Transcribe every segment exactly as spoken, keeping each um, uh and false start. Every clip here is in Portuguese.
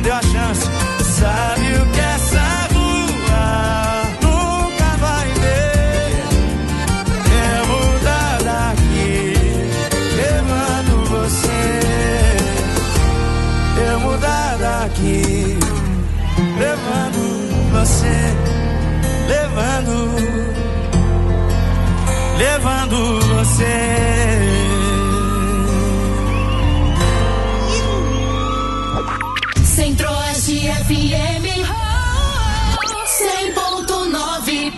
deu a chance. Sabe o que essa rua nunca vai ver? É mudar daqui, levando você. É mudar daqui, levando você. Levando, levando você. Centro-Oeste F M cem ponto nove.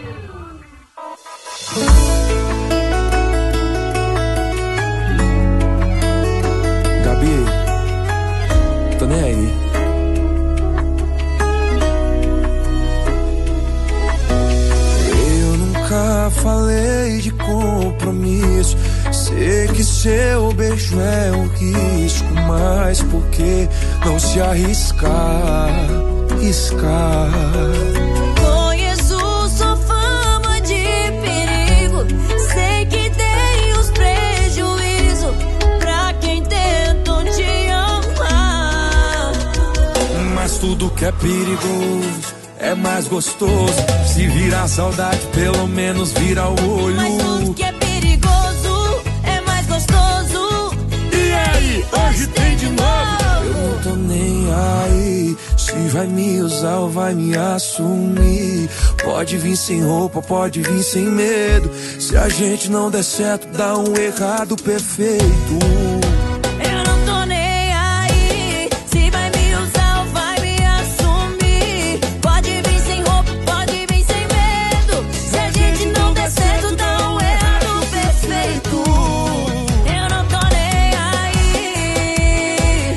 Gabi, tô nem aí. Falei de compromisso. Sei que seu beijo é um risco, mas por que não se arriscar? Riscar. Conheço sua fama de perigo. Sei que dei os prejuízos pra quem tentou te amar. Mas tudo que é perigoso é mais gostoso. Se virar saudade, pelo menos vira o olho. Mas tudo que é perigoso é mais gostoso. E aí, hoje tem de novo. Eu não tô nem aí. Se vai me usar ou vai me assumir. Pode vir sem roupa, pode vir sem medo. Se a gente não der certo, dá um errado perfeito. Eu não tô nem aí. Se vai me usar ou vai me assumir. Pode vir sem roupa, pode vir sem medo. Se a gente não der certo, dá um errado perfeito. Eu não tô nem aí.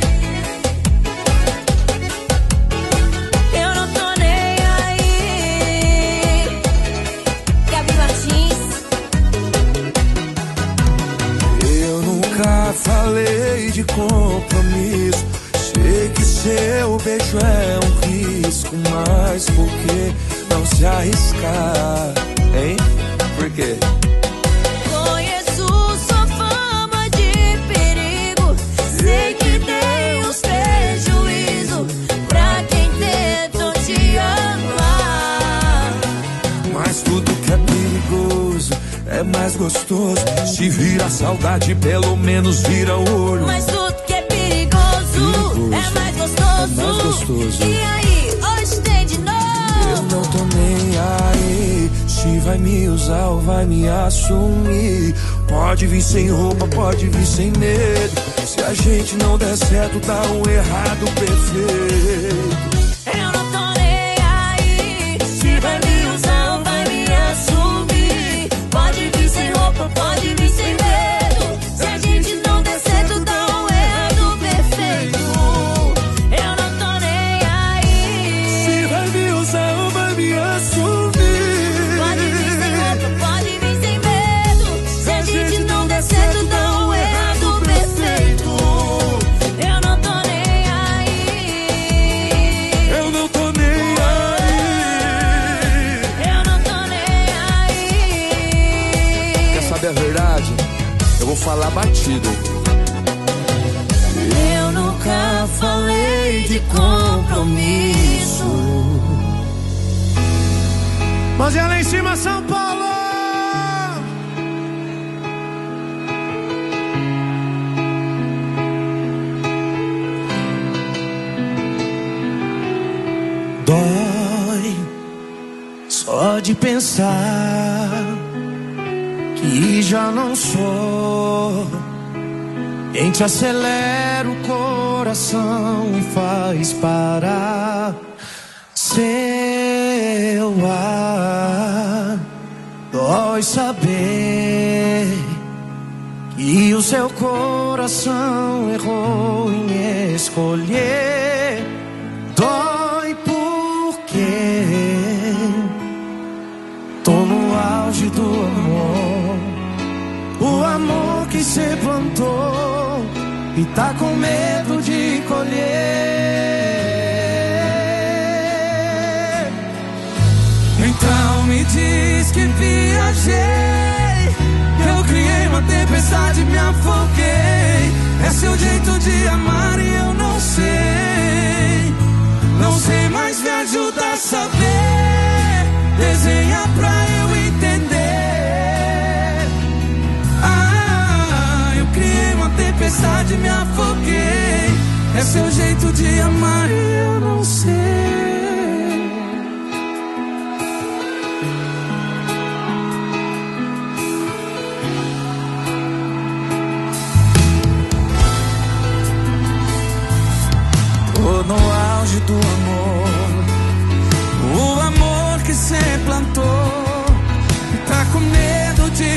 Eu não tô nem aí. Gabi Martins. Eu nunca falei de compromisso. Sei que seu beijo é um risco, mas por que não se arriscar, hein? Por quê? Conheço sua fama de perigo. Sei que dei os prejuízos pra quem tentou te amar. Mas tudo que é perigoso é mais gostoso. Se vira saudade, pelo menos vira o olho. Mas tudo que é perigoso, Perigoso. é mais gostoso. É mais gostoso. E aí, hoje tem de novo. Eu não tô nem aí. Se vai me usar ou vai me assumir. Pode vir sem roupa, pode vir sem medo. Se a gente não der certo, dá um errado perfeito. Eu não tô nem aí. Se vai me usar ou vai me assumir. Pode vir sem roupa, pode vir sem medo. Se a gente não der certo, dá um errado perfeito. Eu não tô nem aí. Se vai me usar ou vai me assumir. Pode vir sem roupa, pode vir sem medo. Se a gente não der certo, dá um errado perfeito. Eu não tô nem aí. Eu não tô nem aí. Eu não tô nem aí. Quer saber a verdade? Eu vou falar batido. Eu nunca falei de compromisso. Mãozinha lá em cima, São Paulo! Dói só de pensar que já não sou quem te acelera o coração e faz parar. Seu ar dói saber que o seu coração errou em escolher. Dói porque tô no auge do amor, o amor que cê plantou e tá com medo de colher. Então me diz que viajei, eu criei uma tempestade e me afoguei. É seu jeito de amar e eu não sei tempestade me afoguei. É seu jeito de amar e eu não sei. Tô no auge do amor, o amor que cê plantou e tá com medo de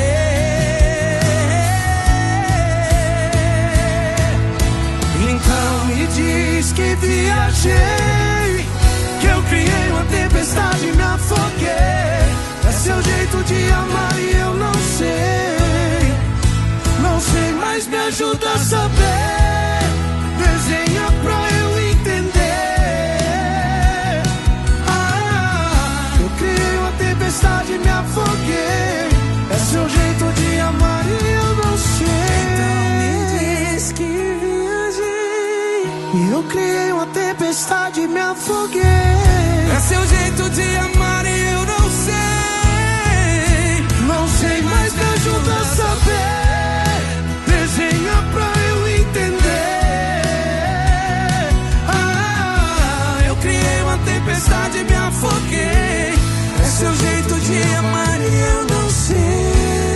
colher. Então me diz que viajei, que eu criei uma tempestade e me afoguei. É seu jeito de amar e eu não sei. Não sei, mas me ajuda a saber. Desenha pra eu entender. Ah, eu criei uma tempestade e me afoguei. É seu jeito de amar e eu não sei. Então me diz que viajei e eu criei uma tempestade e me afoguei. É seu jeito de amar e eu não sei. Não sei, mas me ajuda a saber. Desenha pra eu entender. Tempestade me afoguei. É seu jeito de amar e eu não sei.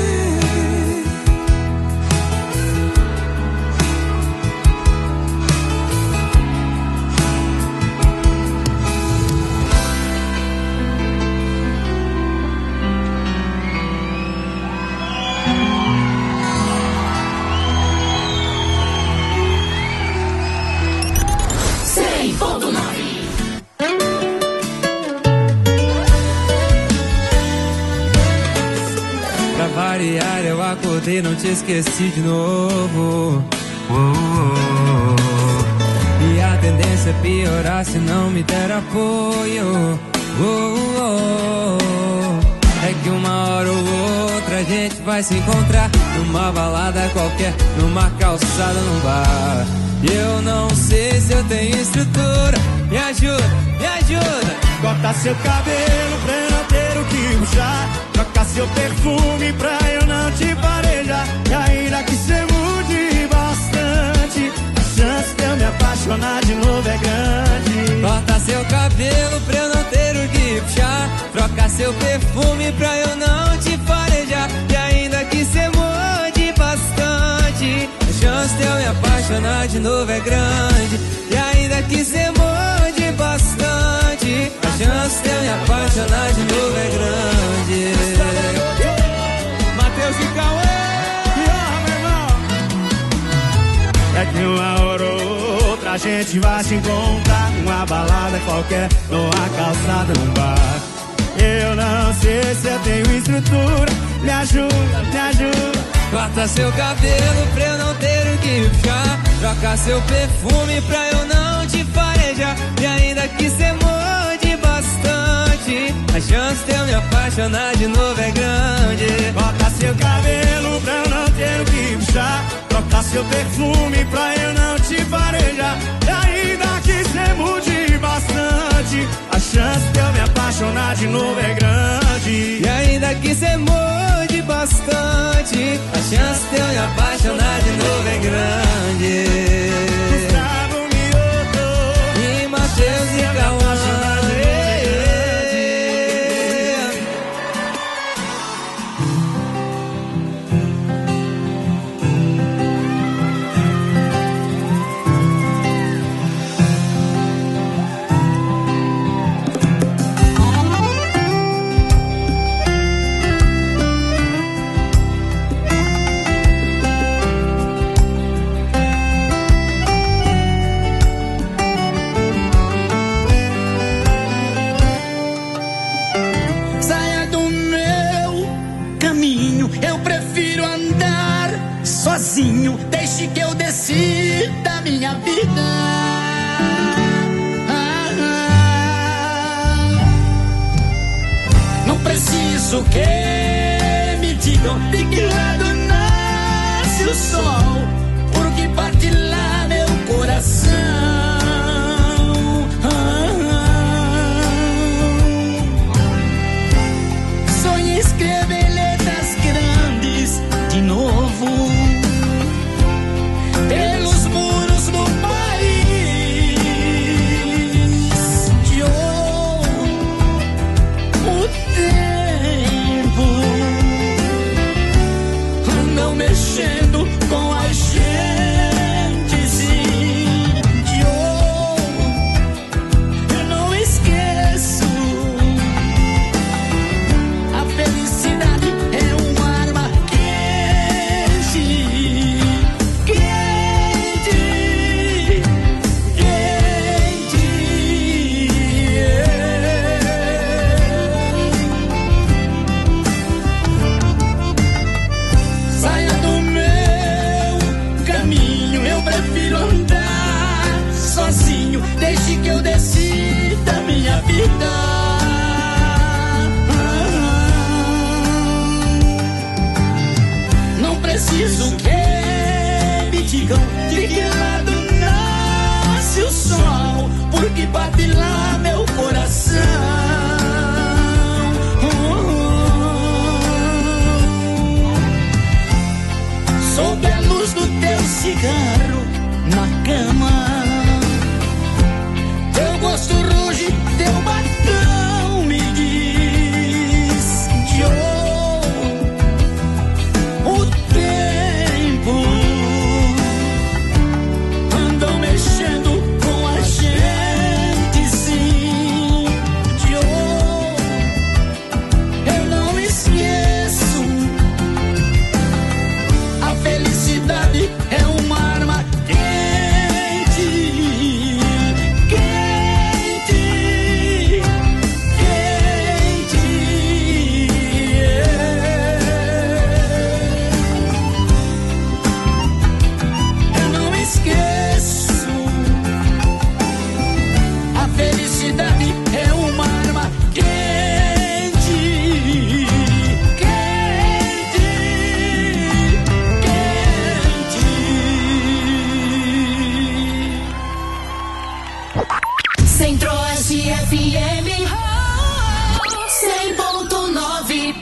cem ponto nove. Pra variar eu acordei, não te esqueci de novo. Oh, oh, oh. E a tendência é piorar se não me der apoio. Oh, oh, oh. É que uma hora ou outra a gente vai se encontrar numa balada qualquer, numa calçada, num bar. E eu não sei se eu tenho estrutura. Me ajuda, me ajuda. Corta seu cabelo pra eu não ter o que puxar. Troca seu perfume pra eu não te farejar. E ainda que cê mude bastante, a chance de eu me apaixonar de novo é grande. Corta seu cabelo pra eu não ter o que puxar. Troca seu perfume pra eu não te farejar. E ainda que cê mude bastante, a chance de eu me apaixonar de novo é grande. E ainda que cê mude bastante, a chance de eu me apaixonar de novo é grande. Matheus e Cauê, meu irmão. É que uma hora ou outra a gente vai se encontrar numa balada qualquer, numa calçada, num bar. Eu não sei se eu tenho estrutura. Me ajuda, me ajuda. Corta seu cabelo pra eu não ter o que puxar. Troca seu perfume pra eu não te farejar. E ainda que cê mude bastante, a chance de eu me apaixonar de novo é grande. Corta seu cabelo pra eu não ter o que puxar. Troca seu perfume pra eu não te farejar. E ainda que cê mude bastante, a chance de eu me apaixonar de novo é grande. E ainda que cê mude bastante, a chance de eu me apaixonar de novo é grande. Gustavo Mioto e Matheus e Cauã. Deixe que eu decida minha vida. Ah, ah. Não preciso que me digam de que lado nasce o sol, porque parte lá meu coração. Ah, ah. Sonho escrever letras grandes de novo. vida. Não preciso que me digam de que lado nasce o sol, porque bate lá meu coração. Sob a luz do teu cigarro na cama, teu gosto ruge, teu batom me diz de oh, o tempo andou mexendo com a gente, sim, de oh, eu não esqueço. A felicidade é uma arma quente, quente, quente. Eu não esqueço. A felicidade é uma arma quente, quente, quente. Centro-Oeste F M cem ponto nove.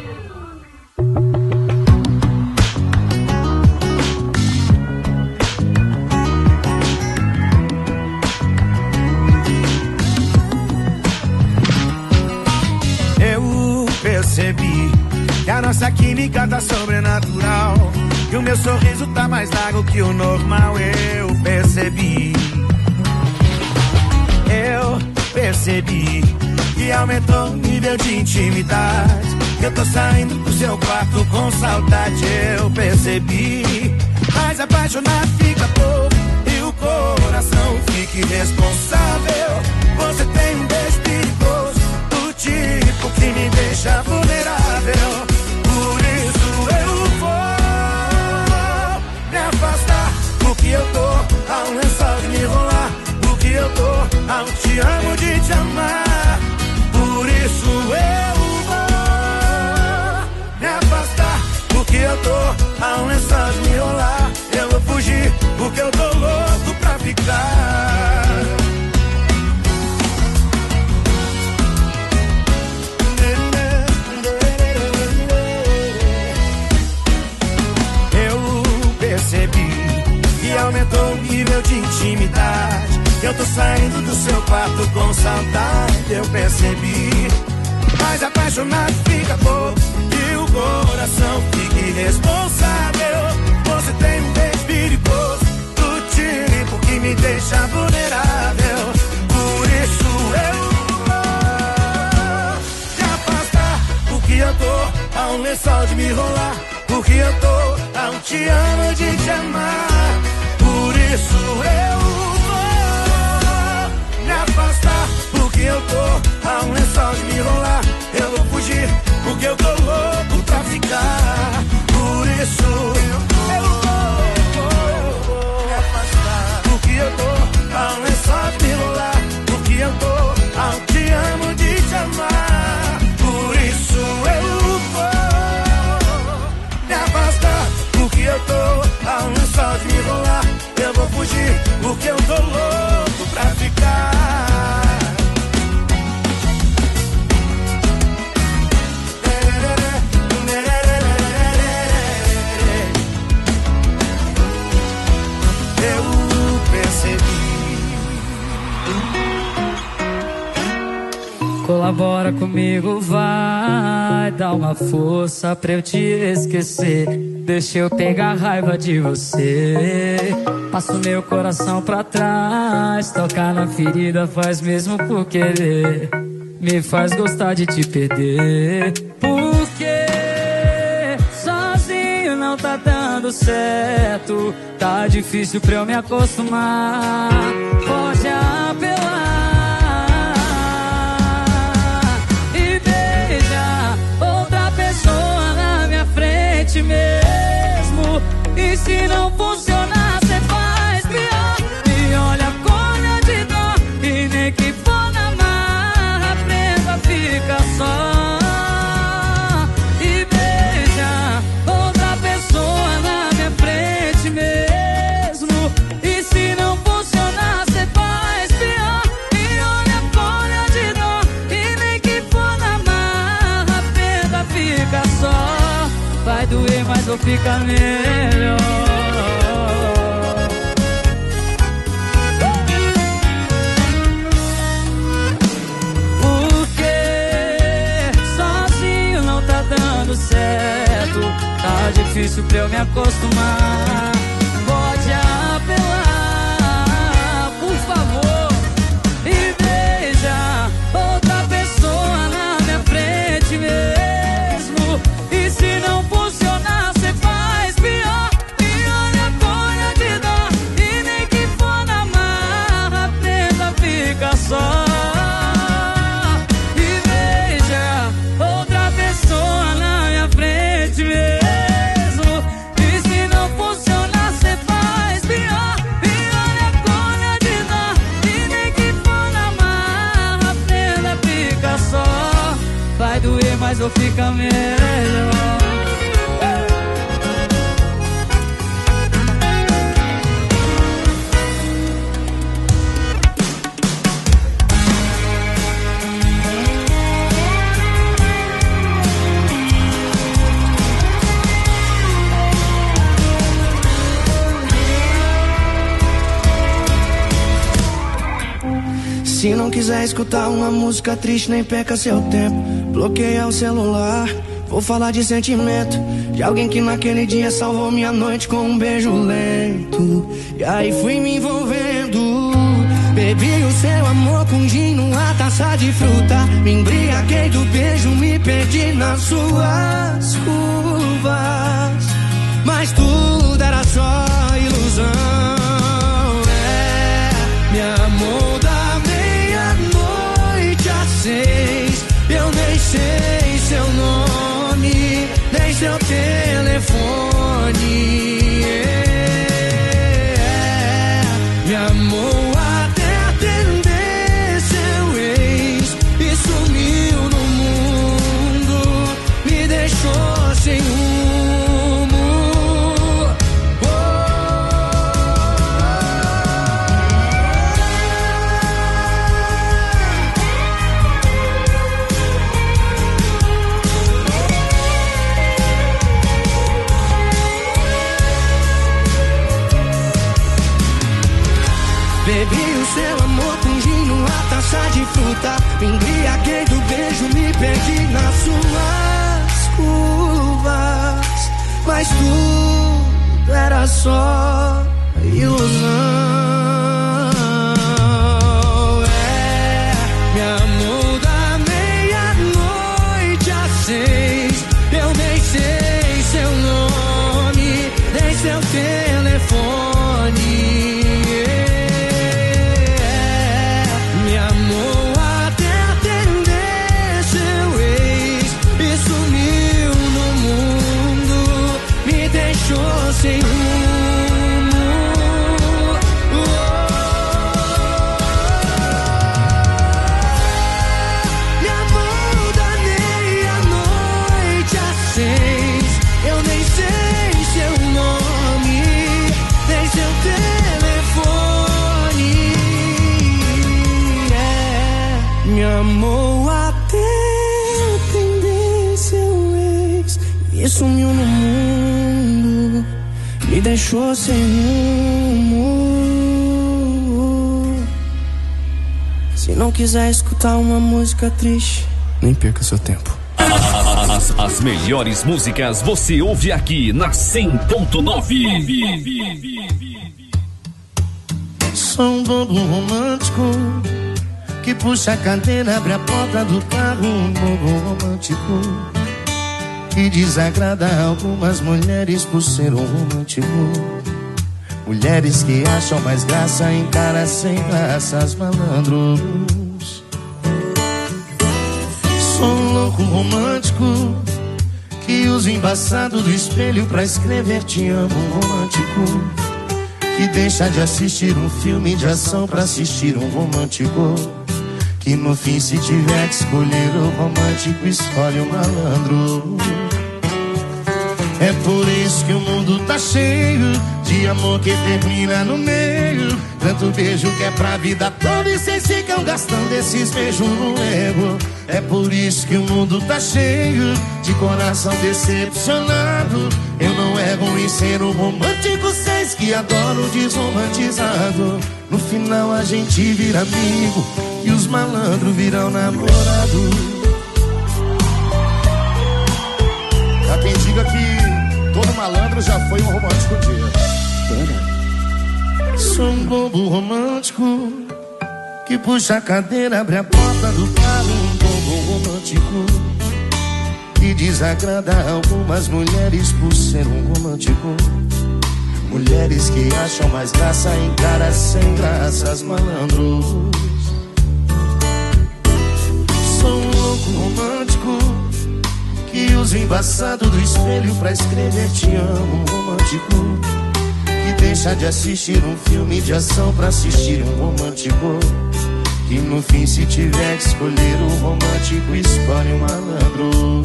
Eu percebi que a nossa química tá sobrenatural, que o meu sorriso tá mais largo que o normal. Eu percebi, eu percebi que aumentou o nível de intimidade, que eu tô saindo do seu quarto com saudade. Eu percebi, mas apaixonado fica pouco e o coração fica irresponsável. Você tem um beijo perigoso, do tipo que me deixa vulnerável. Por isso eu vou me afastar, porque eu tô a um lençol de me enrolar, porque eu tô a um te amo de te amar. Por isso eu vou me afastar, porque eu tô a um lençol de me enrolar. Eu vou fugir, porque eu tô louco pra ficar. Eu percebi que aumentou o nível de intimidade, eu tô saindo do seu quarto com saudade. Eu percebi, mas apaixonado fica pouco e o coração fica irresponsável. Você tem um beijo perigoso, do tipo que me deixa vulnerável. Por isso eu vou me afastar, porque eu tô a um lençol de me enrolar, porque eu tô a um te amo de te amar. Por isso eu vou me afastar, porque eu tô a um lençol de me enrolar. Eu vou fugir, porque eu tô louco pra ficar. Por isso eu vou, eu vou me afastar, porque eu tô a um lençol de me enrolar, porque eu tô a um te amo de te amar. Por isso eu vou me afastar, porque eu tô a um lençol de me enrolar. Eu vou fugir, porque eu tô louco pra ficar. Eu percebi. Colabora comigo, vai, dá uma força pra eu te esquecer. Deixa eu pegar raiva de você. Passo meu coração pra trás, tocar na ferida faz mesmo por querer. Me faz gostar de te perder. Porque sozinho não tá dando certo, tá difícil pra eu me acostumar. Pode apelar e beija outra pessoa na minha frente mesmo. E se não funcionar, cê faz pior. Me olha com olhar de dó, e nem que for na ou fica melhor? Porque sozinho não tá dando certo, tá difícil pra eu me acostumar. Pode apelar, por favor, e veja outra pessoa na minha frente mesmo. E se não funcionar, cê faz pior. E olha a cor de dó, e nem que for na marra, aprenda, fica só. E veja outra pessoa na minha frente mesmo. E se não funcionar, cê faz pior. E olha a cor de dó, e nem que for na marra, aprenda, fica só. Vai doer, mas ou fica melhor. Se não quiser escutar uma música triste, nem perca seu tempo. Bloqueia o celular, vou falar de sentimento, de alguém que naquele dia salvou minha noite com um beijo lento. E aí fui me envolvendo, bebi o seu amor com gin numa taça de fruta. Me embriaguei do beijo, me perdi nas suas curvas. Mas tudo era só ilusão. É, me amou da meia-noite às seis. Eu nem sei seu nome, nem seu telefone. É, me amou até atender seu ex e sumiu no mundo, me deixou sem rumo. Oh, bebi o seu amor com gin numa taça de fruta. Me embriaguei do beijo, me perdi nas suas curvas. Mas tudo era só ilusão. É, me amou da meia-noite às seis. Eu nem sei seu nome, nem seu telefone. Me amou até atender seu ex e sumiu no mundo, me deixou sem rumo. Oh, me amou da meia-noite às seis. Eu nem sei seu nome, nem seu telefone. É, me amou até atender seu ex e sumiu no mundo, me deixou sem rumo. Se não quiser escutar uma música triste, nem perca seu tempo. As, as melhores músicas você ouve aqui na cem ponto nove. Sou um bobo romântico que puxa a cadeira, abre a porta do carro. Um bobo romântico que desagrada algumas mulheres por ser um romântico. Mulheres que acham mais graça em caras sem graças, malandros. Sou um louco romântico que usa o embaçado do espelho pra escrever te amo. Um romântico que deixa de assistir um filme de ação pra assistir um romântico. Que no fim, se tiver que escolher o romântico, escolhe o malandro. É por isso que o mundo tá cheio de amor que termina no meio. Tanto beijo que é pra vida toda e vocês ficam gastando esses beijos no ego. É por isso que o mundo tá cheio de coração decepcionado. Eu não erro em ser um romântico, vocês que adoram desromantizado. No final a gente vira amigo e os malandros viram namorado. Há quem diga que todo malandro já foi um romântico um dia. Sou um bobo romântico que puxa a cadeira, abre a porta do carro. Um bobo romântico que desagrada algumas mulheres por ser um romântico. Mulheres que acham mais graça em caras sem graças, malandros. Sou um louco romântico que usa o embaçado do espelho pra escrever te amo, romântico que deixa de assistir um filme de ação pra assistir um romântico. Que no fim, se tiver que escolher o romântico, escolhe um malandro.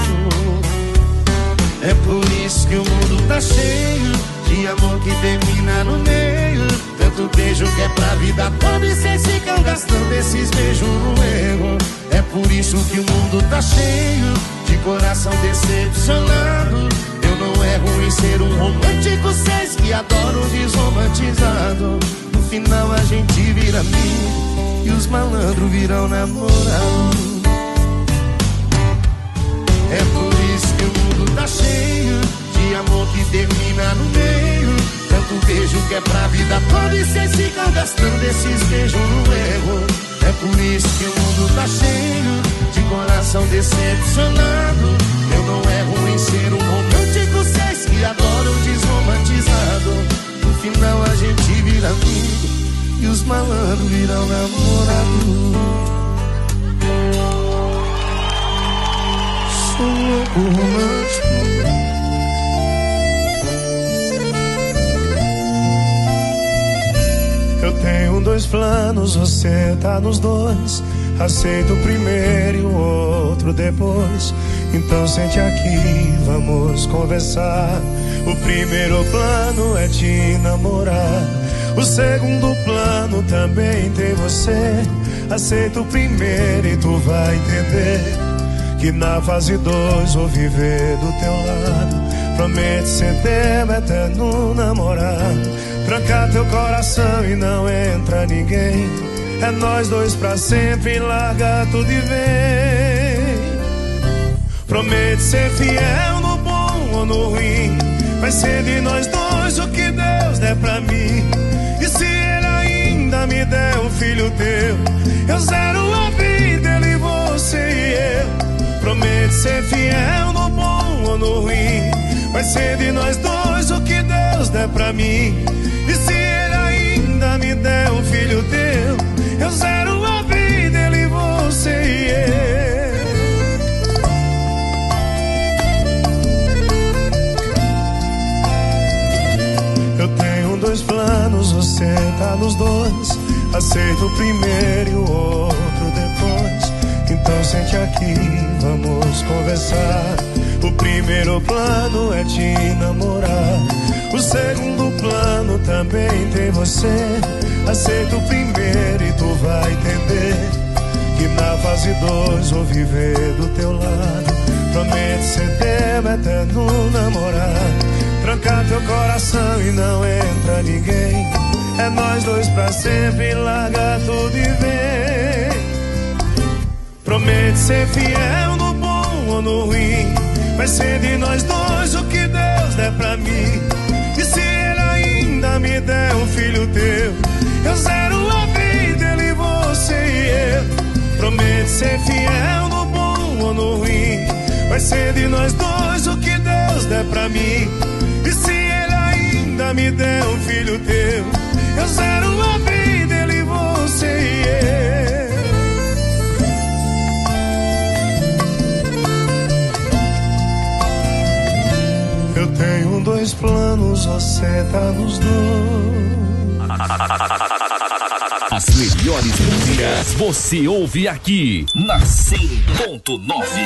É por isso que o mundo tá cheio de amor que termina no meio. Tanto beijo que é pra vida toda e cês ficam gastando esses beijos no erro. É por isso que o mundo tá cheio de coração decepcionado. Eu não erro em ser um romântico, cês que adoram desromantizado. No final a gente vira amigo e os malandros viram namorado. É por isso que o mundo tá cheio de amor que termina no meio. Tanto beijo que é pra vida toda e cês ficam gastando esses beijos no erro. É por isso que o mundo tá cheio de coração decepcionado. Eu não erro em ser um romântico, cês que adoram desromantizado. No final a gente vira amigo e os malandros viram namorado. Sou um louco romântico. Eu tenho dois planos, você tá nos dois. Aceito o primeiro e o outro depois. Então sente aqui, vamos conversar. O primeiro plano é te namorar. O segundo plano também tem você. Aceita o primeiro e tu vai entender que na fase dois vou viver do teu lado. Prometo ser teu eterno namorado. Trancar teu coração e não entra ninguém. É nós dois pra sempre, larga tudo e vem. Prometo ser fiel no bom ou no ruim. Vai ser de nós dois o que Deus der pra mim. E se Ele ainda me der um filho teu, eu zero a vida, Ele, você e eu. Prometo ser fiel no bom ou no ruim. Vai ser de nós dois o que Deus der pra mim. E se Ele ainda me der um filho teu, eu zero a vida, Ele, você e eu. Eu tenho dois planos, você tá nos dois. Aceito o primeiro e o outro depois. Então sente aqui, vamos conversar. O primeiro plano é te namorar. O segundo plano também tem você. Aceita o primeiro e tu vai entender que na fase dois vou viver do teu lado. Prometo ser teu eterno namorado. Trancar teu coração e não entra ninguém. É nós dois pra sempre, larga tudo e vem. Prometo ser fiel no bom ou no ruim. Vai ser de nós dois o que Deus der pra mim. E se Ele ainda me der um filho teu, eu zero a vida, Ele, você e eu. Prometo ser fiel no bom ou no ruim. Vai ser de nós dois o que Deus der pra mim. E se Ele ainda me der um filho teu, eu zero a vida, Ele, você e eu. Eu tenho dois planos, você tá nos dois. As melhores músicas você ouve aqui na cem ponto nove.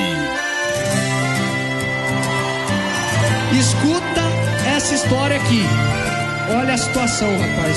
Escuta essa história aqui. Olha a situação, rapaz.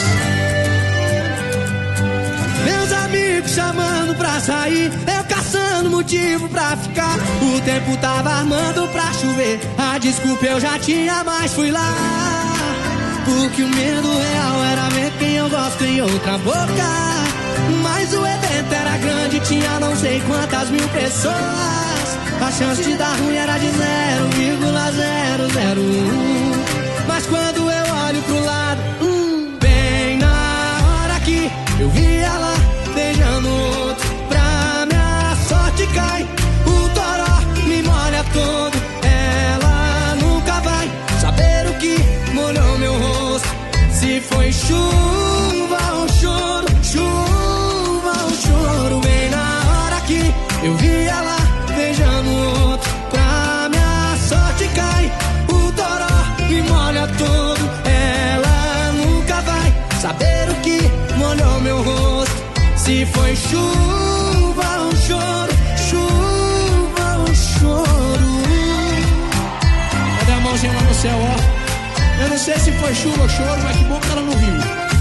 Meus amigos chamando pra sair, eu caçando motivo pra ficar. O tempo tava armando pra chover, a desculpa eu já tinha, mas fui lá. Porque o medo real era ver quem eu gosto em outra boca. Mas o evento era grande, tinha não sei quantas mil pessoas. A chance de dar ruim era de zero vírgula zero zero um. Mas quando eu olho pro lado, hum, bem na hora que eu vi ela beijando outro, pra minha sorte cai o toró, me molha todo. Ela nunca vai saber o que molhou meu rosto. Se foi chuva ou choro, chuva ou choro. Bem na hora que eu vi ela beijando outro, pra minha sorte cai o toró, me molha todo. Ela nunca vai saber o que molhou meu rosto. Se foi chuva ou choro, chuva ou choro. Cadê a mãozinha lá no céu, ó? Eu não sei se foi chuva ou choro, mas que bom que ela não viu.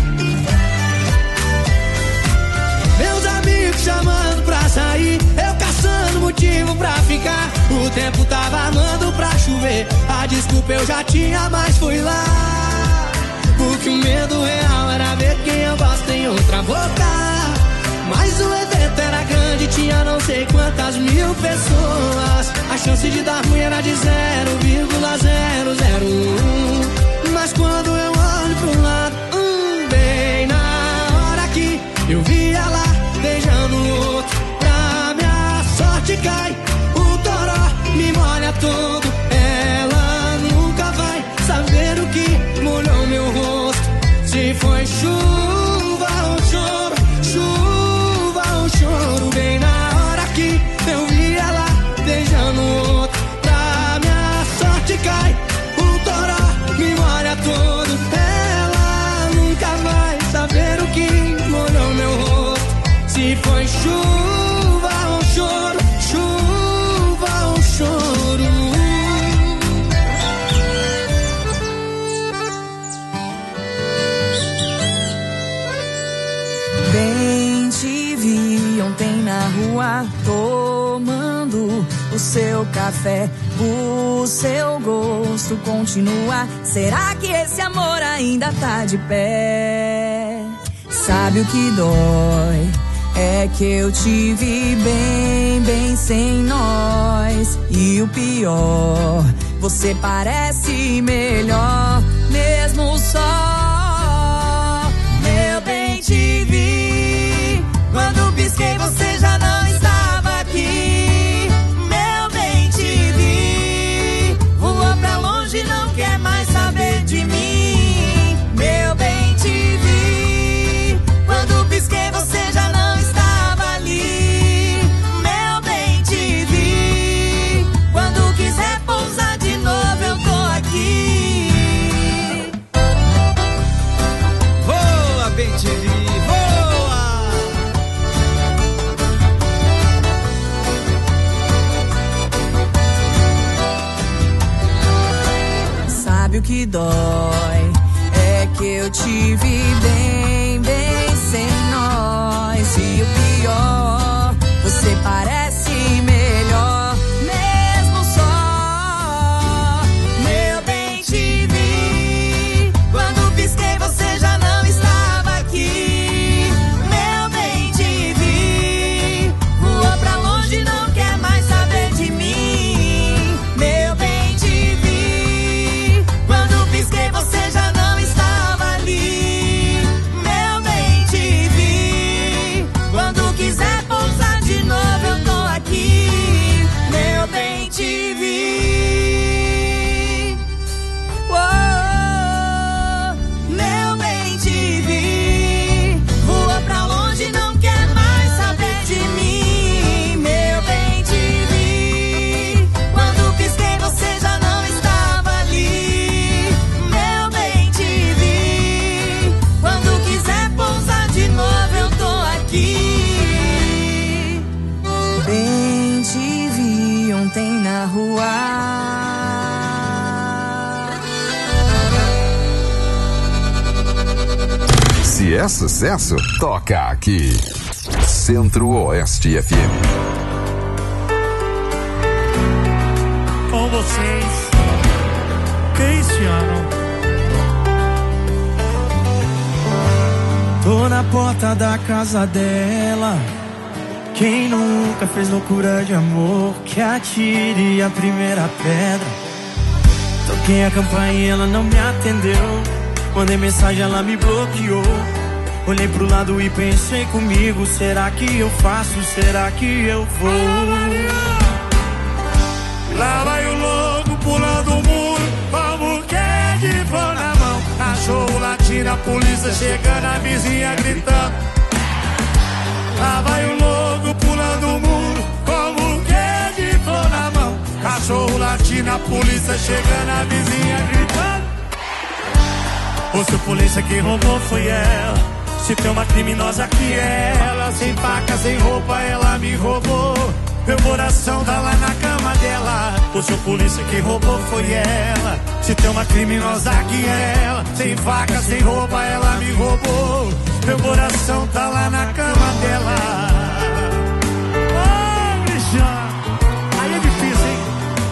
Meus amigos chamando pra sair, eu caçando motivo pra ficar. O tempo tava armando pra chover, a desculpa eu já tinha, mas fui lá. Porque o medo real era ver quem eu gosto em outra boca. Mas o evento era grande, tinha não sei quantas mil pessoas. A chance de dar ruim era de zero vírgula zero zero um. Mas quando eu olho pro lado, hum, bem na hora que eu vi ela beijando o outro, pra minha sorte cai o toró, me molha todo. Ela nunca vai saber o que molhou meu rosto. Se foi chuva ou choro, chuva ou choro. Bem na hora que eu vi ela beijando o outro, pra minha sorte cai o toró, me molha todo. Ela nunca vai saber o que molhou meu rosto. Se foi chuva ou choro, chuva ou choro. Bem te vi ontem na rua, tomando o seu café. O seu gosto continua. Será que esse amor ainda tá de pé? Sabe o que dói? É que eu te vi bem, bem sem nós. E o pior, você parece melhor, mesmo só. Meu bem, te vi. Quando pisquei, você já não estava aqui. Meu bem, te vi. Voou pra longe, não quer mais saber de mim. Meu bem, te vi. Quando pisquei, você já não estava ali. Meu bem, te vi. Quando quiser pousar de novo, eu tô aqui. Voa, bem te vi. Sabe o que dói? É que eu te vi bem, bem sem nós. E o pior, você parece melhor, mesmo só. Meu bem, te vi. Quando pisquei, você já não estava aqui. Meu bem, te vi. Voou pra longe, não quer mais saber de mim. Meu bem, te vi. Quando pisquei, você já não estava ali. Meu bem, te vi. Quando quiser pousar de novo, eu tô aqui. Meu bem, te vi. Oh, meu bem, te vi. Voa pra longe, não quer mais saber de mim. Meu bem, te vi. Quando pisquei, você já não estava ali. Meu bem, te vi. Quando quiser pousar de novo, eu tô aqui. Bem, te vi ontem na rua. Se é sucesso, toca aqui. Centro-Oeste F M. Com vocês, Cristiano. Tô na porta da casa dela. Quem nunca fez loucura de amor, que atire a primeira pedra. Toquei a campainha e ela não me atendeu. Mandei mensagem, ela me bloqueou. Olhei pro lado e pensei comigo: será que eu faço? Será que eu vou? Lá vai o louco pulando o muro, como quer de flor na mão. Cachorro latindo, a polícia chegando, a vizinha gritando. Lá vai o louco pulando o muro, como quer de flor na mão. Cachorro latindo, a polícia chegando, a vizinha gritando. O seu polícia que roubou foi ela. Se tem uma criminosa que é ela. Sem faca, sem roupa, ela me roubou. Meu coração tá lá na cama dela. O seu polícia que roubou foi ela. Se tem uma criminosa que é ela. Sem faca, sem roupa, ela me roubou. Meu coração tá lá na cama dela. Ô, Cristiano, aí é difícil, hein?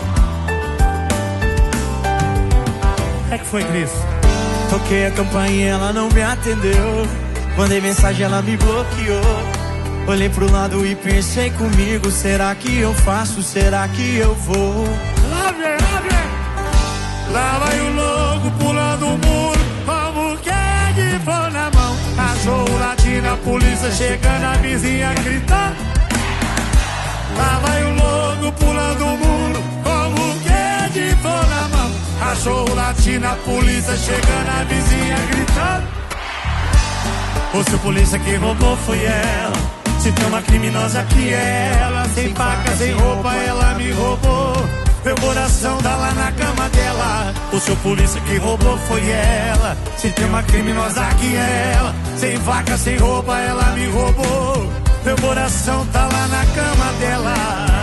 O que é que foi, Cris? Toquei a campainha, ela não me atendeu. Mandei mensagem, ela me bloqueou. Olhei pro lado e pensei comigo: será que eu faço? Será que eu vou? Lá vem, lá vem. Lá vai o louco pulando o muro, como quer de flor na mão. Cachorro latindo, a polícia chegando, a vizinha gritando. Lá vai o louco pulando o muro, como quer de flor na mão. Cachorro latindo, a polícia chegando, a vizinha gritando. O seu polícia que roubou foi ela. Se tem uma criminosa que é ela. Sem faca, sem roupa, ela me roubou. Meu coração tá lá na cama dela. O seu polícia que roubou foi ela. Se tem uma criminosa que é ela. Sem faca, sem roupa, ela me roubou. Meu coração tá lá na cama dela.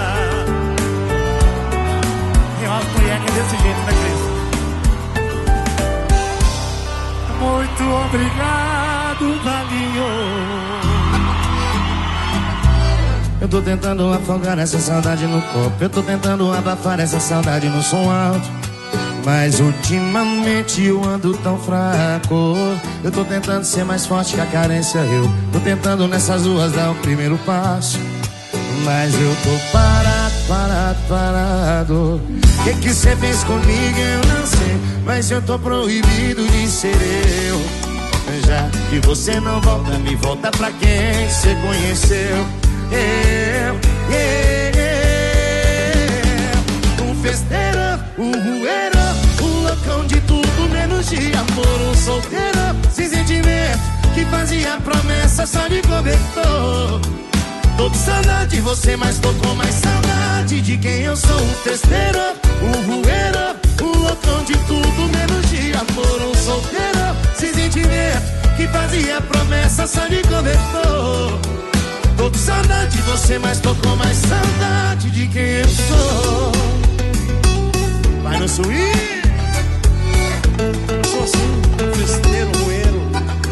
Tem umas mulheres que é desse jeito, né, Cris? Muito obrigado, Valinho. Eu tô tentando afogar essa saudade no copo. Eu tô tentando abafar essa saudade no som alto. Mas ultimamente eu ando tão fraco. Eu tô tentando ser mais forte que a carência. Eu tô tentando nessas ruas dar o primeiro passo. Mas eu tô parado, parado, parado. Que que cê fez comigo eu não sei. Mas eu tô proibido de ser eu. Já que você não volta, me volta pra quem cê conheceu. Eu, eu, eu. Um festeiro, um rueiro, um loucão de tudo menos de amor. Um solteiro, sem sentimento, que fazia promessa só de cobertor. Tô com saudade de você, mas tô com mais saudade de quem eu sou. Um festeiro, um rueiro, um loucão de tudo menos de amor. Um solteiro, sem sentimento, que fazia promessa só de cobertor. Tô com saudade de você, mas tô com mais saudade de quem eu sou. Vai no swing. Eu sou assim, festeiro, roeiro.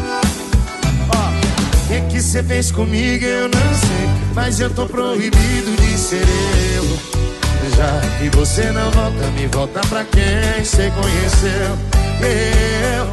Ó, que que cê fez comigo eu não sei. Mas eu tô proibido de ser eu. Já que você não volta, me volta pra quem cê conheceu. Eu,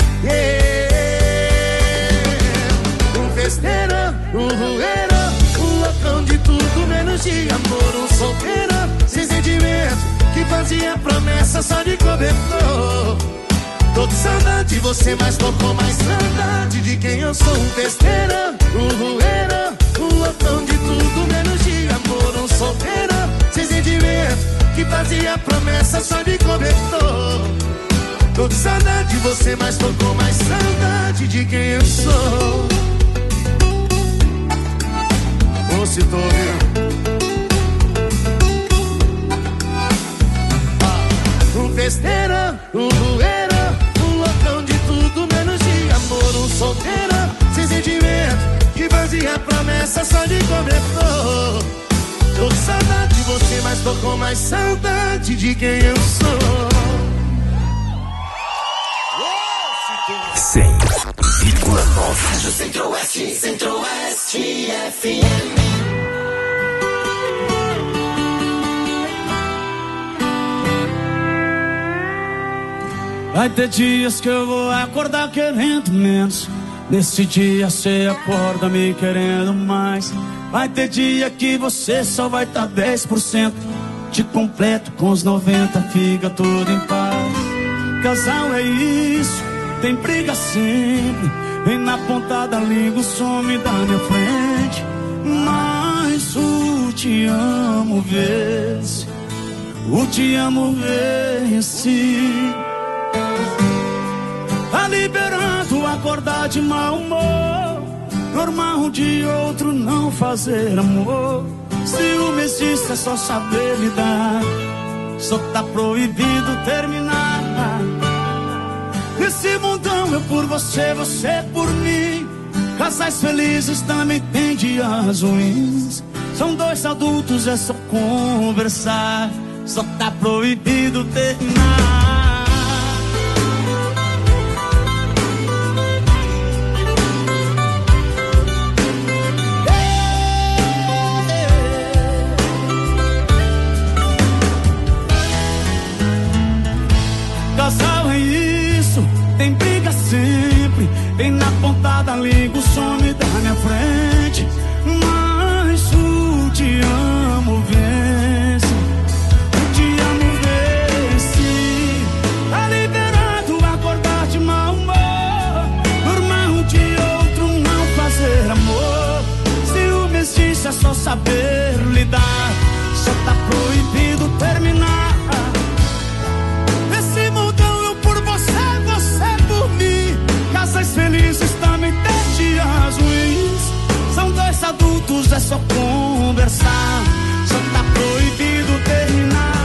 eu. Um festeiro, um roeiro, um loucão de tudo menos de amor. Um solteiro, sem sentimento, que fazia promessa só de cobertor. Tô com saudade de você, mas tô com mais saudade de quem eu sou. Um festeiro, um roeiro, um loucão de tudo menos de amor. Um solteiro, sem sentimento, que fazia promessa só de cobertor. Tô com saudade de você, mas tô com mais saudade de quem eu sou. Ô, se tô ouvindo. Um festeiro, um roeiro, um loucão de tudo menos de amor. Um solteiro, sem sentimento, que fazia promessa só de cobertor. Tô com saudade de você, mas tô com mais saudade de quem eu sou. cem e vírgula nove. Rádio Centro-Oeste, Centro-Oeste F M. Vai ter dias que eu vou acordar querendo menos. Nesse dia cê acorda me querendo mais. Vai ter dia que você só vai tá dez por cento. Te completo com os noventa, fica tudo em paz. Casal é isso, tem briga sempre. Vem na ponta da língua, some da minha frente. Mas o te amo vence, o te amo vence. Tá liberando acordar de mau humor. Normal um de outro não fazer amor. Ciúme existe, é só saber lidar. Só tá proibido terminar. Nesse mundão eu por você, você por mim. Casais felizes também tem dias ruins. São dois adultos, é só conversar. Só tá proibido terminar. Casal é isso, tem briga sempre. Vem na ponta da língua, some da minha frente. Mas o te amo vence, o te amo vence. Tá liberado acordar de mau humor. Normal um de outro não fazer amor. Ciúme existe, é só saber lidar. Só tá proibido terminar. Casais felizes também tem dias ruins. São dois adultos, é só conversar. Só tá proibido terminar.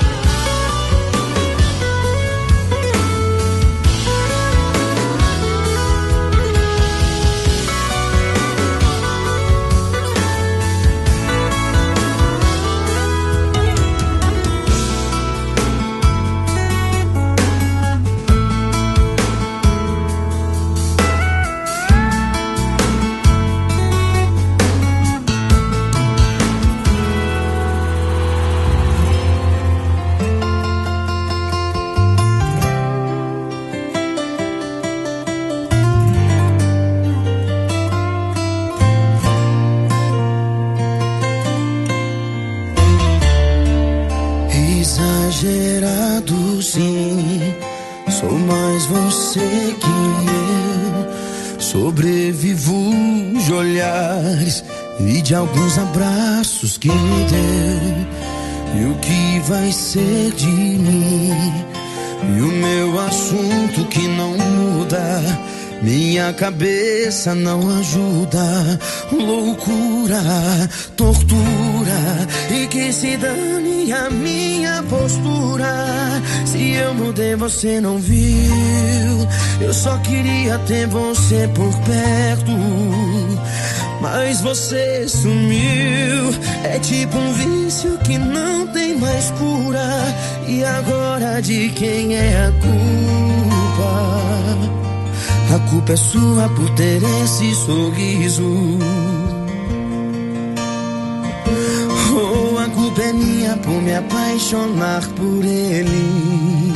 Exagerado sim, sou mais você que eu. Sobrevivo de olhares e de alguns abraços que me deu. E o que vai ser de mim? E o meu assunto que não muda. Minha cabeça não ajuda. Loucura, tortura. E que se dane a minha postura. Se eu mudei você não viu. Eu só queria ter você por perto. Mas você sumiu. É tipo um vício que não tem mais cura. E agora de quem é a culpa? A culpa é sua por ter esse sorriso. Oh, a culpa é minha por me apaixonar por ele.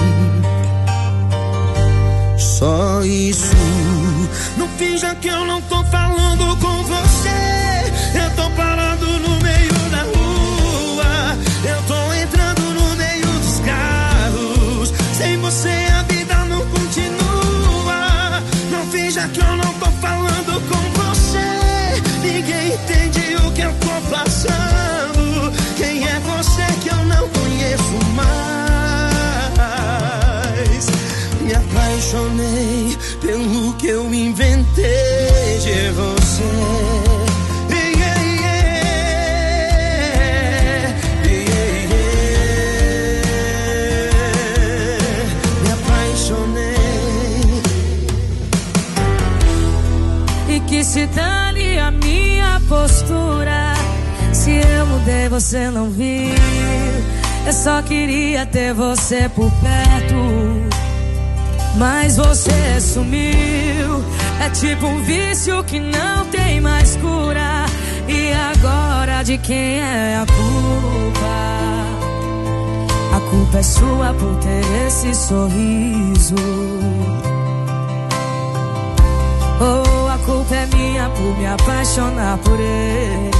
Só isso. Não finja que eu não tô falando com você. Eu tô parado no meio da rua. Eu tô entrando no meio dos carros. Sem você a vida não continua. Finja que eu não tô falando com você. Ninguém entende o que eu tô passando. Quem é você que eu não conheço mais? Me apaixonei pelo que eu inventei de você. Que se dane a minha postura. Se eu mudei você não viu. Eu só queria ter você por perto. Mas você sumiu. É tipo um vício que não tem mais cura. E agora de quem é a culpa? A culpa é sua por ter esse sorriso. Ou a culpa é minha por me apaixonar por ele.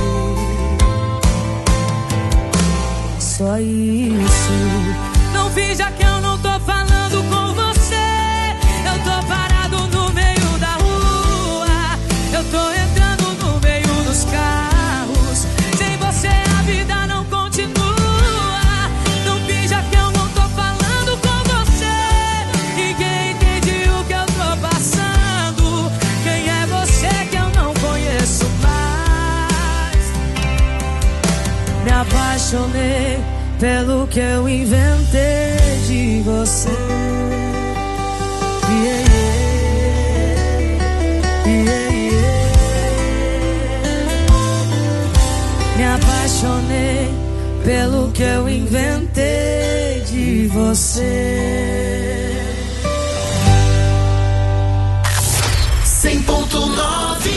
Só isso. Não finja que eu não tô falando com você. Eu tô parado no meio da rua. Eu tô entrando no meio dos carros. Sem você a vida não continua. Não finja que eu não tô falando com você. Ninguém entende o que eu tô passando. Quem é você que eu não conheço mais? Me apaixonei pelo que eu inventei de você. Yeah, yeah, yeah. Me apaixonei pelo que eu inventei de você. cem ponto nove.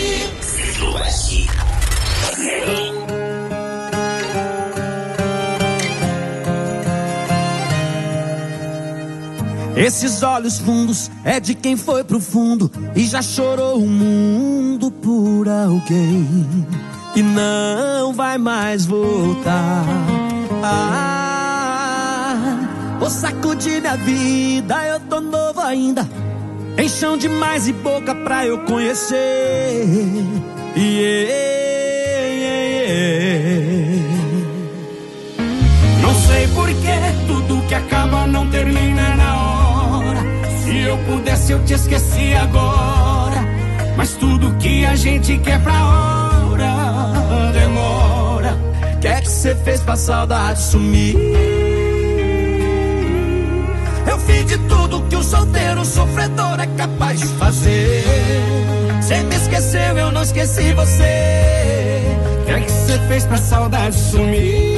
Esses olhos fundos é de quem foi pro fundo e já chorou o mundo por alguém e não vai mais voltar. Ah, vou sacudir minha vida, eu tô novo ainda. Tem chão demais e boca pra eu conhecer. Yeah, yeah, yeah. Não sei porquê, tudo que acaba não termina na hora. Se eu pudesse eu te esqueci agora. Mas tudo que a gente quer pra hora demora. Que é que cê fez pra saudade sumir? Eu fiz de tudo que um solteiro sofredor é capaz de fazer. Cê me esqueceu, eu não esqueci você. Que é que cê fez pra saudade sumir?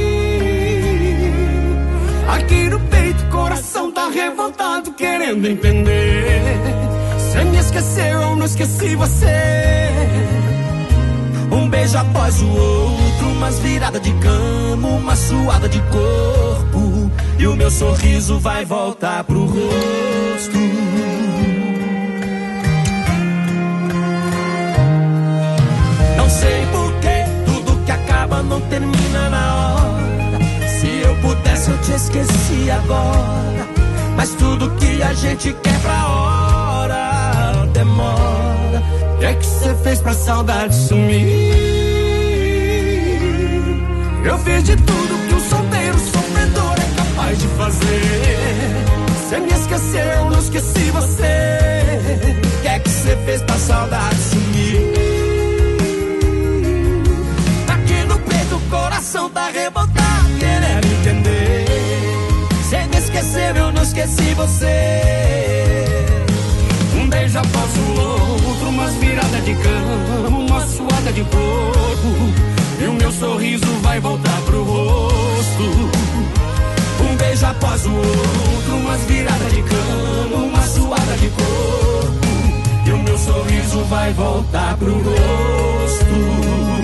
Aqui no peito, coração tá revoltado, querendo entender. Cê me esqueceu, eu não esqueci você. Um beijo após o outro, umas viradas de cama, uma suada de corpo. E o meu sorriso vai voltar pro rosto. Não sei porquê, tudo que acaba não termina na hora. Se eu pudesse eu te esqueci agora. Mas tudo que a gente quer pra hora demora. O que é que cê fez pra saudade sumir? Eu fiz de tudo que um solteiro sofredor é capaz de fazer. Cê me esqueceu, eu não esqueci você. O que é que cê fez pra saudade sumir? Aqui no peito o coração tá revoltado, querendo entender. Cê me esqueceu, eu não esqueci você. Um beijo após o outro, umas viradas de cama, uma suada de corpo. E o meu sorriso vai voltar pro rosto. Um beijo após o outro, umas viradas de cama, uma suada de corpo. E o meu sorriso vai voltar pro rosto.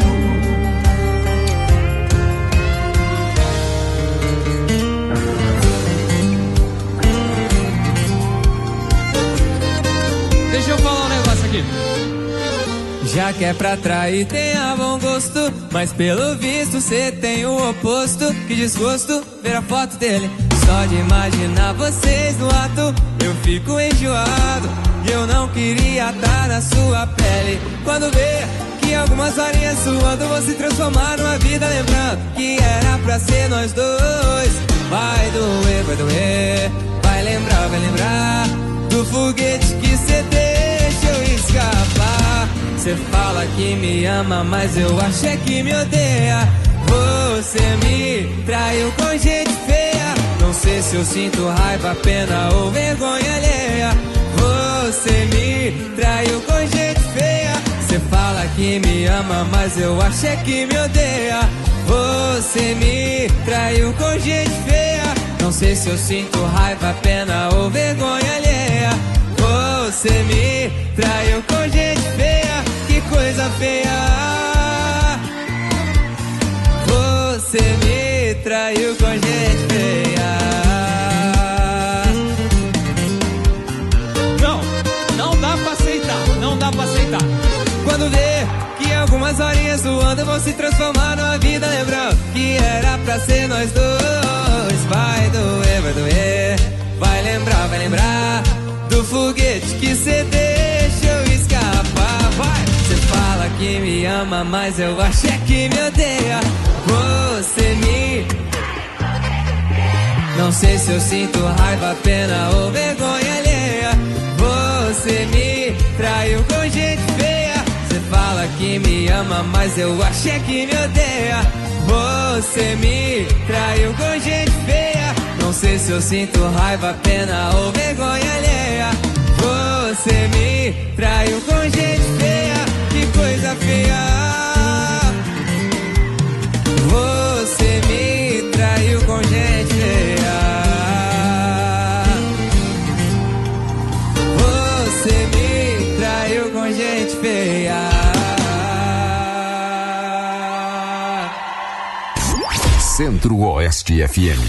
Deixa eu falar um negócio aqui. Já que é pra trair, tenha bom gosto. Mas pelo visto cê tem o oposto. Que desgosto ver a foto dele. Só de imaginar vocês no ato eu fico enjoado. E eu não queria estar na sua pele. Quando vê que algumas horinhas suando vão se transformar numa vida, lembrando que era pra ser nós dois. Vai doer, vai doer. Vai lembrar, vai lembrar do foguete que cê deixa eu escapar. Cê fala que me ama, mas eu acho é que me odeia. Você me traiu com gente feia. Não sei se eu sinto raiva, pena ou vergonha alheia. Você me traiu com gente feia. Cê fala que me ama, mas eu acho é que me odeia. Você me traiu com gente feia. Não sei se eu sinto raiva, pena ou vergonha alheia. Você me traiu com gente feia, que coisa feia. Você me traiu com gente feia. Não, não dá pra aceitar, não dá pra aceitar. Quando vê que algumas horinhas zoando vão se transformar numa vida, lembrando que era pra ser nós dois. Vai doer, vai doer. Vai lembrar, vai lembrar do foguete que cê deixou escapar. Vai, cê fala que me ama, mas eu acho é que me odeia. Você me... Não sei se eu sinto raiva, pena ou vergonha alheia. Você me traiu com gente feia. Cê fala que me ama, mas eu acho é que me odeia. Você me traiu com gente feia. Não sei se eu sinto raiva, pena ou vergonha alheia. Você me traiu com gente feia, que coisa feia. Você me traiu com gente feia. Você me traiu com gente feia. Centro-Oeste F M.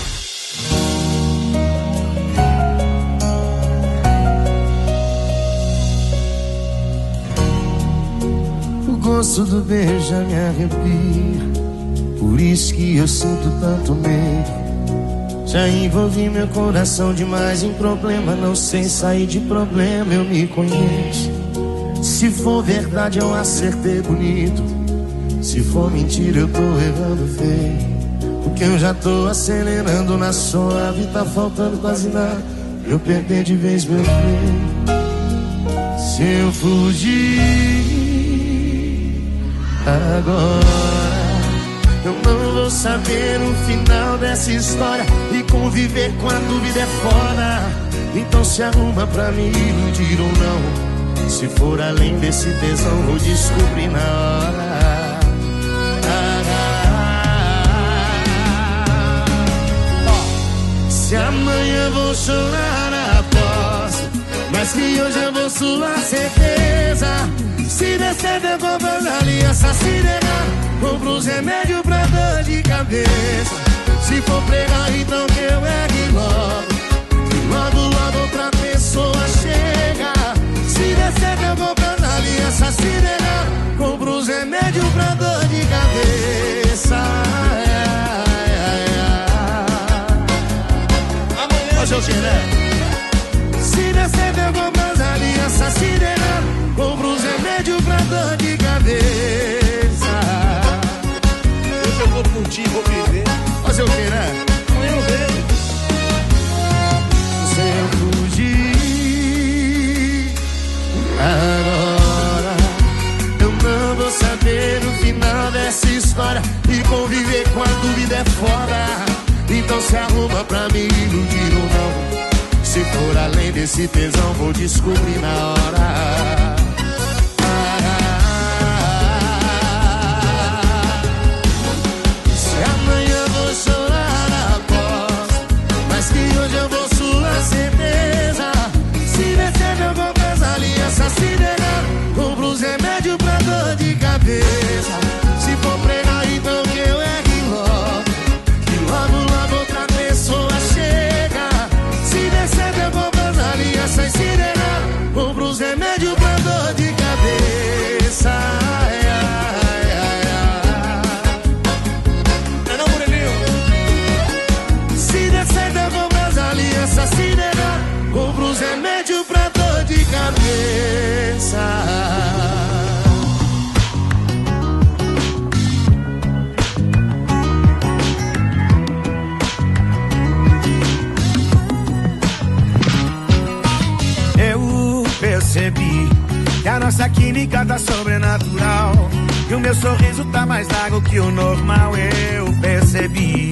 O gosto do beijo já me arrepia, por isso que eu sinto tanto medo. Já envolvi meu coração demais em problema, não sei sair de problema, eu me conheço. Se for verdade eu acertei bonito, se for mentira eu tô errando feio. Porque eu já tô acelerando na suave, tá faltando quase nada eu perder de vez meu freio. Se eu fugir agora, eu não vou saber o final dessa história, e conviver com a dúvida é foda. Então se arruma pra me iludir ou não. Se for além desse tesão, vou descobrir na hora. Se amanhã vou chorar, aposto, mas que hoje eu vou suar certeza. Se der certo eu compro as alianças, se negar, compro os remédios pra dor de cabeça. Se for pregar, então que eu ergue logo, que logo, logo outra pessoa chega. Se der certo eu compro as alianças, se negar, compro os remédios pra dor de cabeça. Se der certo eu compro as alianças, se negar, compro os remédios pra dor de cabeça. Hoje eu vou curtir, vou viver. Fazer o que, né? Amanhã eu vejo. Se eu fugir agora, eu não vou saber o final dessa história, e conviver com a dúvida é foda. Então se arruma pra me iludir ou não. Se for além desse tesão, vou descobrir na hora. Ah, se amanhã vou chorar, aposto, mas que hoje eu vou suar certeza. Se descer eu compro as alianças, se negar, compro os remédios pra dor de cabeça. Se for pregar, então que eu ergue logo, que logo, logo outra pessoa chega. Se descer eu compro as alianças, se negar, compro os remédios pra dor de cabeça. Ai, ai, ai, ai. Não, não, Moreninho. Se descer eu compro as alianças, se negar, compro os remédios pra dor de cabeça. Percebi que a nossa química tá sobrenatural, que o meu sorriso tá mais largo que o normal. Eu percebi,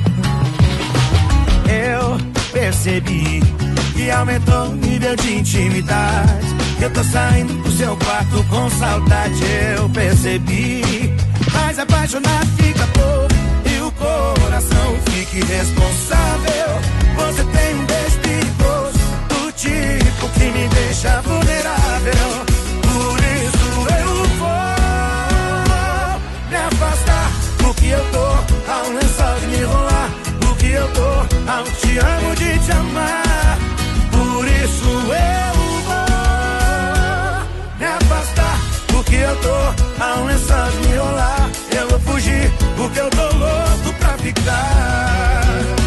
eu percebi que aumentou o nível de intimidade. Eu tô saindo pro seu quarto com saudade. Eu percebi, mas apaixonado fica pouco e o coração fica irresponsável. Você tem um beijo perigoso, do tipo que me deixa deixa vulnerável. Por isso eu vou me afastar. Porque eu tô a um lençol de me enrolar. Porque eu tô a um te amo de te amar. Por isso eu vou me afastar. Porque eu tô a um lençol de me enrolar. Eu vou fugir porque eu tô louco pra ficar.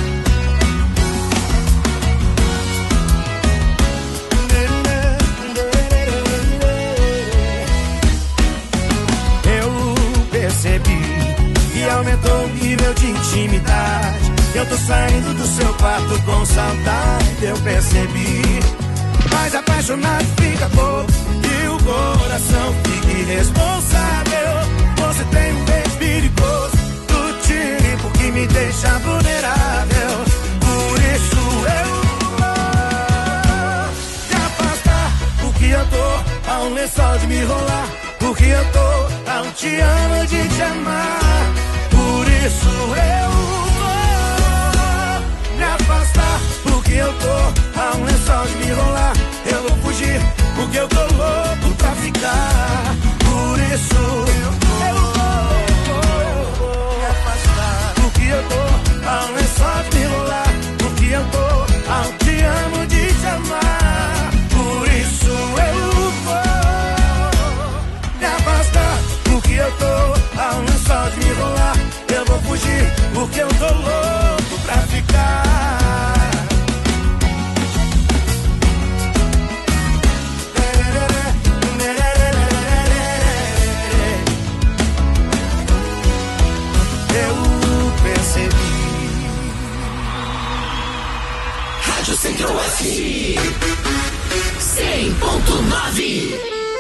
Eu percebi que aumentou o nível de intimidade. Eu tô saindo do seu quarto com saudade, eu percebi. Mas apaixonado fica pouco e o coração fica irresponsável. Você tem um beijo perigoso, do tipo que me deixa vulnerável. Por isso eu vou me afastar. Porque eu tô a um lençol de me enrolar. Porque eu tô a um te amo de te amar. Por isso eu vou me afastar. Porque eu tô a um lençol de me enrolar. Eu vou fugir porque eu tô louco pra ficar. Por isso eu vou, eu vou, eu vou me afastar. Porque eu tô a um lençol de me enrolar. Porque eu tô a um te amo de te amar. Por isso eu vou me afastar. Porque eu tô a um lençol de me enrolar. Eu vou fugir porque eu tô louco pra ficar. Eu percebi. Rádio Centro-Oeste cem ponto nove.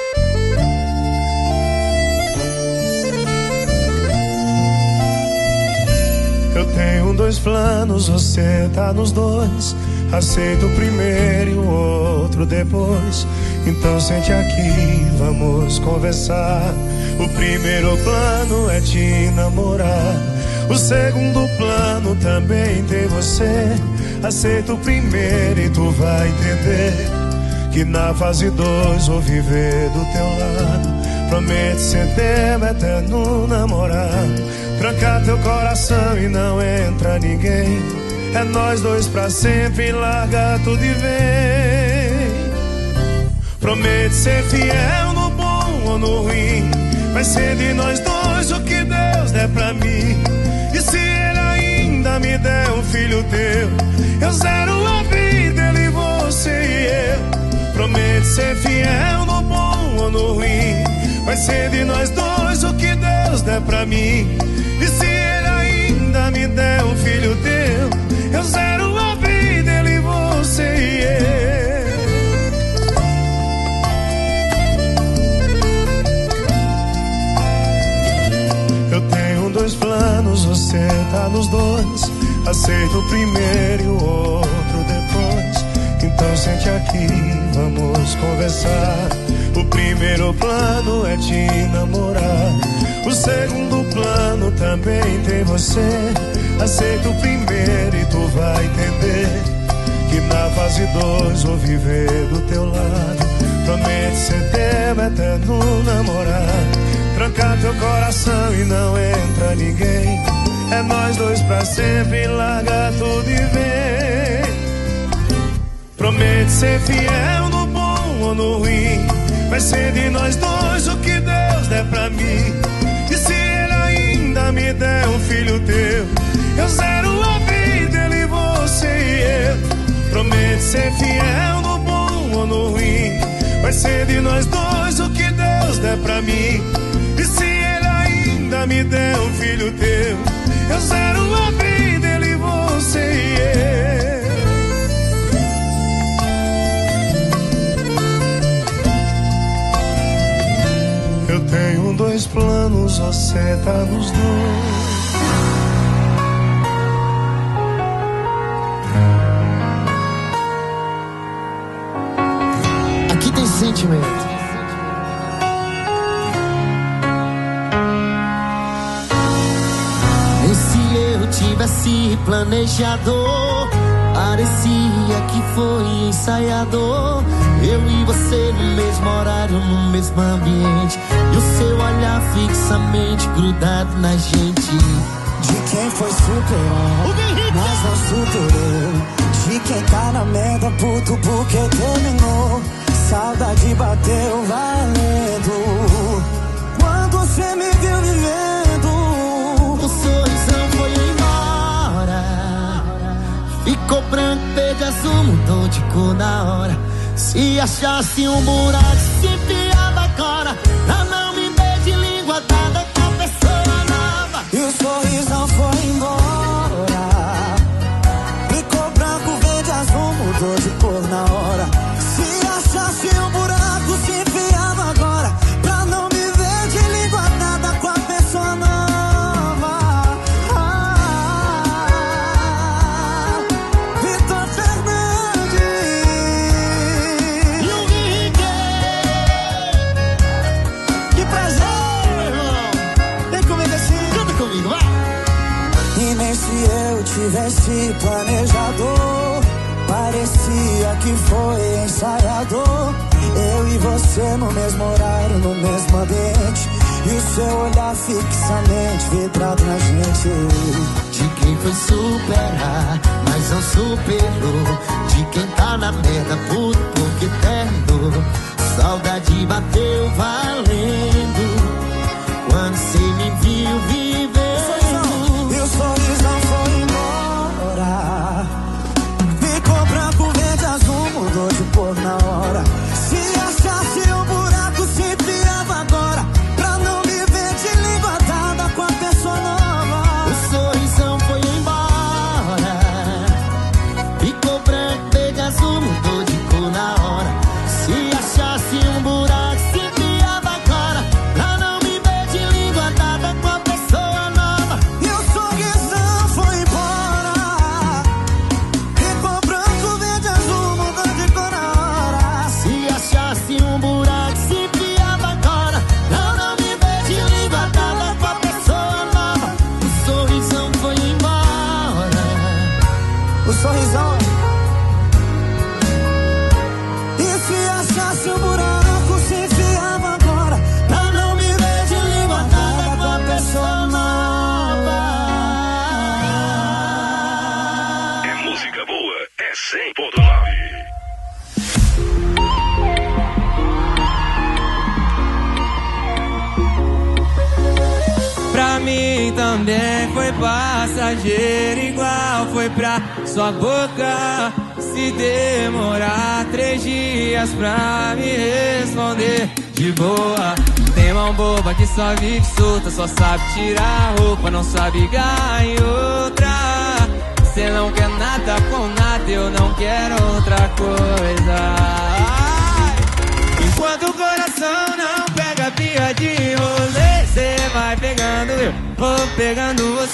Eu tenho dois planos, você tá nos dois. Aceito o primeiro e o outro depois. Então sente aqui, vamos conversar. O primeiro plano é te namorar. O segundo plano também tem você. Aceita o primeiro e tu vai entender que na fase dois vou viver do teu lado. Prometo ser teu eterno namorado. Trancar teu coração e não entra ninguém. É nós dois pra sempre, larga tudo e vem. Prometo ser fiel no bom ou no ruim. Vai ser de nós dois o que Deus der pra mim. E se Ele ainda me der um filho teu, eu zero a vida, Ele, você e eu. Prometo ser fiel no bom ou no ruim. Vai ser de nós dois o que Deus der pra mim. E se Ele ainda me der um filho teu, eu zero a vida, Ele, você e eu. Eu tenho dois planos, você tá nos dois. Aceito o primeiro e o outro depois. Então sente aqui, vamos conversar. O primeiro plano é te namorar. O segundo plano também tem você. Aceita o primeiro e tu vai entender que na fase dois vou viver do teu lado. Prometo ser teu eterno namorado. Trancar teu coração e não entra ninguém. É nós dois pra sempre, larga tudo e vem. Prometo ser fiel no bom ou no ruim. Vai ser de nós dois o que Deus der pra mim. E se Ele ainda me der um filho teu, eu zero a vida, Ele, você e eu. Prometo ser fiel no bom ou no ruim. Vai ser de nós dois o que Deus der pra mim. E se Ele ainda me der um filho teu, eu zero a vida, Ele, você e eu. Eu tenho dois planos, você tá nos dois. Aqui tem sentimento. E se eu tivesse planejado, parecia que foi ensaiado. Eu e você no mesmo horário, no mesmo ambiente, e o seu olhar fixamente grudado na gente. De quem foi superar, mas não superou. De quem tá na merda, puto, porque terminou. Saudade bateu valendo quando você me viu vivendo. O sorrisão foi embora, ficou branco, verde, azul, mudou de cor na hora. Se achasse um buraco, se enfiava agora, pra não me ver de língua dada com a pessoa nova. E o sorrisão foi embora, ficou branco, verde, azul, mudou de cor na hora. Se achasse um buraco, se enfiava agora, pra não me ver de língua dada com a pessoa nova. Ah, Vitor Fernandes e o Henrique. Que prazer, irmão. Vem comigo assim, canta comigo, vai. E nem se eu tivesse planejado, parecia que foi ensaiador. Eu e você no mesmo horário, no mesmo ambiente, e o seu olhar fixamente vidrado na gente. De quem foi superar, mas não superou. De quem tá na merda, puto, porque terminou. Saudade bateu valendo quando cê me viu vivendo. E o sorrisão foi embora, ficou branco, verde, azul, mudou de cor na hora. Se achasse um buraco, se enfiava agora, pra não me ver de língua dada com a pessoa nova. O sorrisão foi embora, ficou branco, verde, azul, mudou de cor na hora. Se achasse um buraco, se enfiava agora, pra não me ver de língua dada com a pessoa nova. E o sorrisão foi embora, ficou branco, verde, azul, mudou de cor na hora. Se achasse um buraco, se enfiava agora, pra não me ver de língua dada com a pessoa nova. O sorrisão foi embora. O sorrisão. E se achasse um buraco, se enfiava agora, pra não me ver de língua dada com a pessoa nova. É música boa, é cem ponto nove. Pra mim também foi passageiro, igual foi pra sua boca. Se demorar três dias pra me responder de boa. Tem mão boba que só vive solta, só sabe tirar a roupa, não sabe ganhar em outra. Cê não quer nada com nada, eu não quero outra coisa. Ai, enquanto o coração não pega pia de rolê, cê vai pegando eu, vou pegando você.